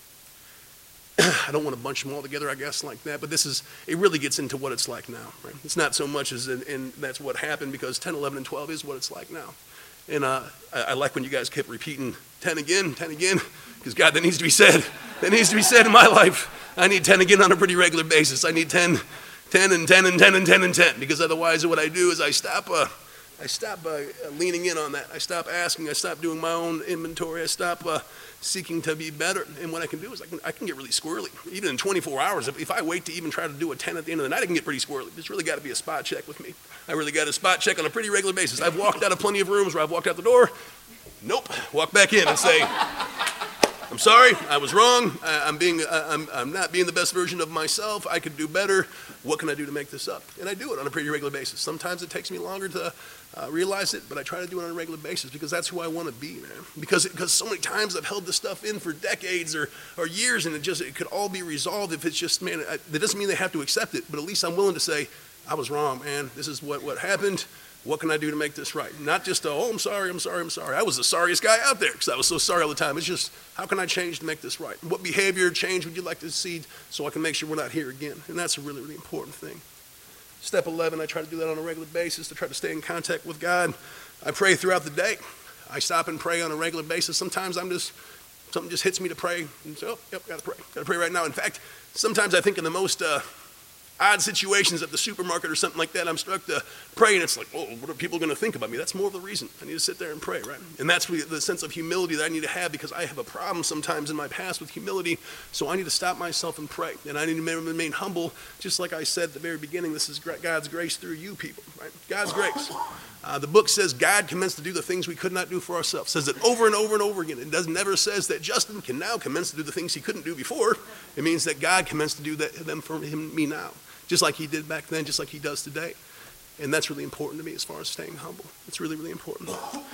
I don't want to bunch them all together, I guess, like that, but this is, it really gets into what it's like now, right? It's not so much as, in, in that's what happened, because ten, eleven, and twelve is what it's like now. And uh, I, I like when you guys kept repeating ten again, ten again, because God, that needs to be said. That needs to be said in my life. I need ten again on a pretty regular basis. I need ten, ten, and ten, and ten, and ten, and ten, because otherwise what I do is I stop, uh, I stop uh, leaning in on that. I stop asking. I stop doing my own inventory. I stop uh, seeking to be better. And what I can do is I can, I can get really squirrely. Even in twenty-four hours, if, if I wait to even try to do a ten at the end of the night, I can get pretty squirrely. There's really got to be a spot check with me. I really got a spot check on a pretty regular basis. I've walked out of plenty of rooms where I've walked out the door, nope, walk back in and say, I'm sorry, I was wrong. I, I'm being, I, I'm, I'm not being the best version of myself. I could do better. What can I do to make this up? And I do it on a pretty regular basis. Sometimes it takes me longer to uh, realize it, but I try to do it on a regular basis because that's who I want to be, man. Because because so many times I've held this stuff in for decades or, or years, and it just it could all be resolved if it's just, man, I, that doesn't mean they have to accept it, but at least I'm willing to say, I was wrong, man. This is what, what happened. What can I do to make this right? Not just, a, oh, I'm sorry, I'm sorry, I'm sorry. I was the sorriest guy out there because I was so sorry all the time. It's just, how can I change to make this right? What behavior change would you like to see so I can make sure we're not here again? And that's a really, really important thing. Step eleven, I try to do that on a regular basis to try to stay in contact with God. I pray throughout the day. I stop and pray on a regular basis. Sometimes I'm just, something just hits me to pray. And say, oh, yep, got to pray. Got to pray right now. In fact, sometimes I think in the most, uh, odd situations at the supermarket or something like that, I'm struck to pray, and it's like, oh, what are people going to think about me? That's more of the reason. I need to sit there and pray, right? And that's the sense of humility that I need to have, because I have a problem sometimes in my past with humility, so I need to stop myself and pray. And I need to remain humble, just like I said at the very beginning. This is God's grace through you people, right? God's grace. Uh, the book says God commenced to do the things we could not do for ourselves. It says it over and over and over again. It does never says that Justin can now commence to do the things he couldn't do before. It means that God commenced to do that, them for him, me now, just like he did back then, just like he does today. And that's really important to me as far as staying humble. It's really, really important.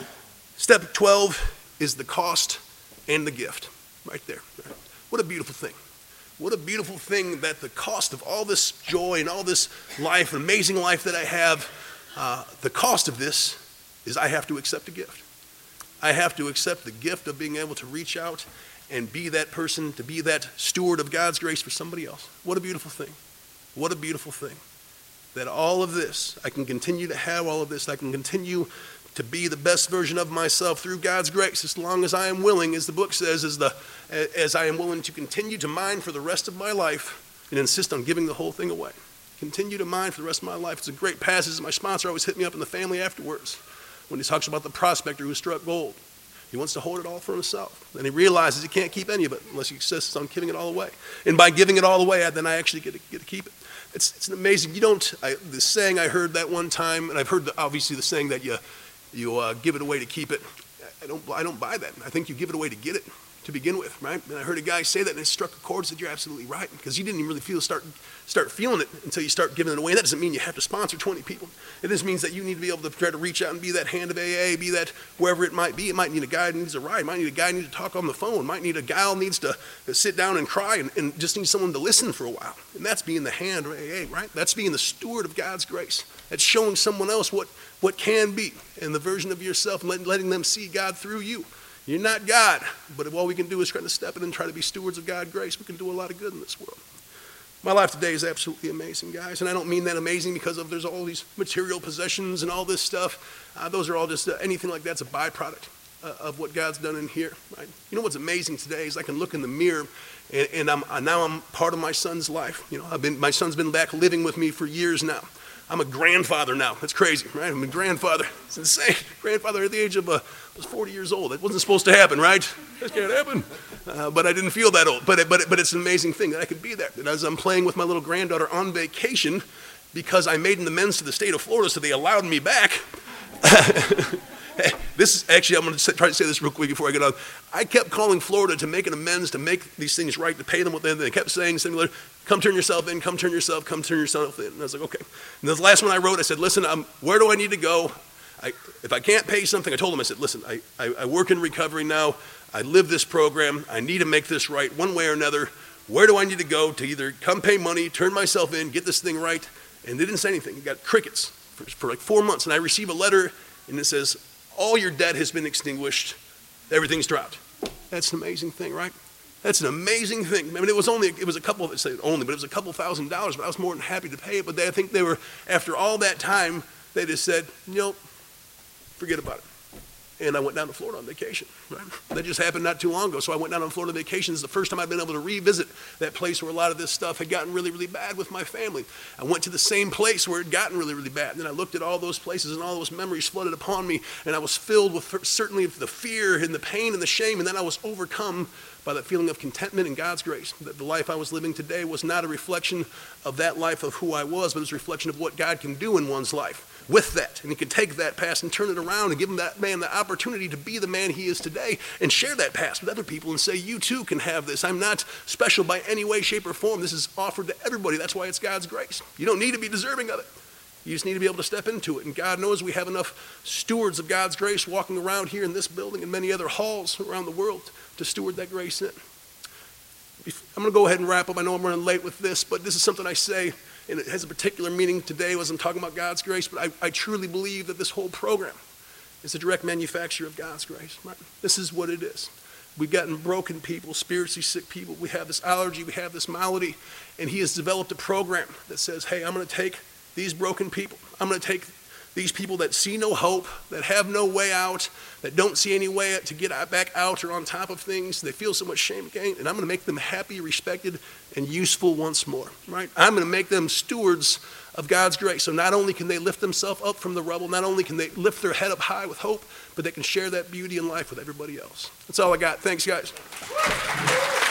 Step twelve is the cost and the gift, right there. Right? What a beautiful thing. What a beautiful thing that the cost of all this joy and all this life, amazing life that I have, uh, the cost of this is I have to accept a gift. I have to accept the gift of being able to reach out and be that person, to be that steward of God's grace for somebody else. What a beautiful thing. What a beautiful thing. That all of this, I can continue to have all of this, I can continue to be the best version of myself through God's grace, as long as I am willing, as the book says, as, the, as I am willing to continue to mine for the rest of my life and insist on giving the whole thing away. Continue to mine for the rest of my life. It's a great passage. My sponsor always hit me up in the family afterwards when he talks about the prospector who struck gold. He wants to hold it all for himself. And he realizes he can't keep any of it unless he insists on giving it all away. And by giving it all away, then I actually get to, get to keep it. It's, it's amazing. You don't, I, the saying I heard that one time, and I've heard the, obviously the saying that you, you uh, give it away to keep it. I don't, I don't buy that. I think you give it away to get it, to begin with, right? And I heard a guy say that, and it struck a chord, said, you're absolutely right, because you didn't even really feel start start feeling it until you start giving it away. And that doesn't mean you have to sponsor twenty people. It just means that you need to be able to try to reach out and be that hand of A A, be that wherever it might be. It might need a guy who needs a ride. It might need a guy who needs to talk on the phone. It might need a gal who needs to, to sit down and cry and, and just need someone to listen for a while. And that's being the hand of A A, right? That's being the steward of God's grace. That's showing someone else what, what can be and the version of yourself, and letting, letting them see God through you. You're not God, but if all we can do is try to step in and try to be stewards of God's grace, we can do a lot of good in this world. My life today is absolutely amazing, guys, and I don't mean that amazing because of there's all these material possessions and all this stuff. Uh, those are all just, uh, anything like that's a byproduct uh, of what God's done in here, right? You know what's amazing today is I can look in the mirror, and, and I'm, uh, now I'm part of my son's life. You know, I've been, my son's been back living with me for years now. I'm a grandfather now. That's crazy, right? I'm a grandfather. It's insane. Grandfather at the age of, uh, I was forty years old. That wasn't supposed to happen, right? That can't happen. Uh, but I didn't feel that old. But, but, but it's an amazing thing that I could be there. And as I'm playing with my little granddaughter on vacation, because I made an amends to the state of Florida, so they allowed me back. This is actually, I'm going to try to say this real quick before I get on. I kept calling Florida to make an amends, to make these things right, to pay them what they, they kept saying, similar, come turn yourself in, come turn yourself, come turn yourself in. And I was like, okay. And the last one I wrote, I said, listen, um, where do I need to go? I, if I can't pay something, I told them, I said, listen, I, I, I work in recovery now. I live this program. I need to make this right one way or another. Where do I need to go to either come pay money, turn myself in, get this thing right? And they didn't say anything. It got crickets for, for like four months. And I receive a letter, and it says, all your debt has been extinguished. Everything's dropped. That's an amazing thing, right? That's an amazing thing. I mean, it was only, it was a couple, I say only, but it was a couple thousand dollars, but I was more than happy to pay it. But they, I think they were, after all that time, they just said, you know, forget about it. And I went down to Florida on vacation, right? That just happened not too long ago. So I went down on Florida vacation. It's the first time I've been able to revisit that place where a lot of this stuff had gotten really, really bad with my family. I went to the same place where it had gotten really, really bad. And then I looked at all those places, and all those memories flooded upon me. And I was filled with certainly the fear and the pain and the shame. And then I was overcome by that feeling of contentment in God's grace, that the life I was living today was not a reflection of that life of who I was, but it was a reflection of what God can do in one's life with that. And he can take that past and turn it around and give him that man the opportunity to be the man he is today and share that past with other people and say, you too can have this. I'm not special by any way, shape, or form. This is offered to everybody. That's why it's God's grace. You don't need to be deserving of it. You just need to be able to step into it. And God knows we have enough stewards of God's grace walking around here in this building and many other halls around the world to steward that grace in. I'm going to go ahead and wrap up. I know I'm running late with this, but this is something I say, and it has a particular meaning today as I'm talking about God's grace, but I, I truly believe that this whole program is a direct manufacture of God's grace. Right? This is what it is. We've gotten broken people, spiritually sick people. We have this allergy. We have this malady, and he has developed a program that says, hey, I'm going to take these broken people. I'm going to take These people that see no hope, that have no way out, that don't see any way to get back out or on top of things, they feel so much shame again, and I'm going to make them happy, respected, and useful once more, right? I'm going to make them stewards of God's grace. So not only can they lift themselves up from the rubble, not only can they lift their head up high with hope, but they can share that beauty in life with everybody else. That's all I got. Thanks, guys.